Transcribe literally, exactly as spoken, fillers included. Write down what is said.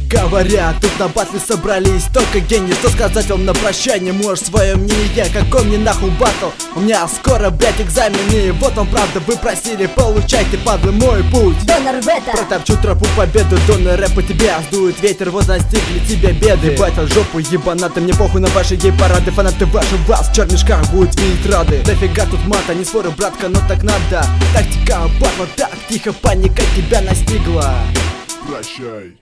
говорят, тут на батле собрались только гении. Что сказать вам на прощание, может свое мнение? Какой мне нахуй батл? У меня скоро, блять, экзамены. Вот он, правда, вы просили, получайте, падлы, мой путь. Донор бета. Протопчу тропу победу, донор рэпа тебя сдует ветер, вот настигли тебя беды. Ебать от жопу ебаната, мне похуй на ваши гей-парады. Фанаты ваши вас в чернышках будут видеть рады. Дофига тут мата, не спорю, братка, но так надо. Тактика батла, так тихо, паника тебя настигла. Прощай.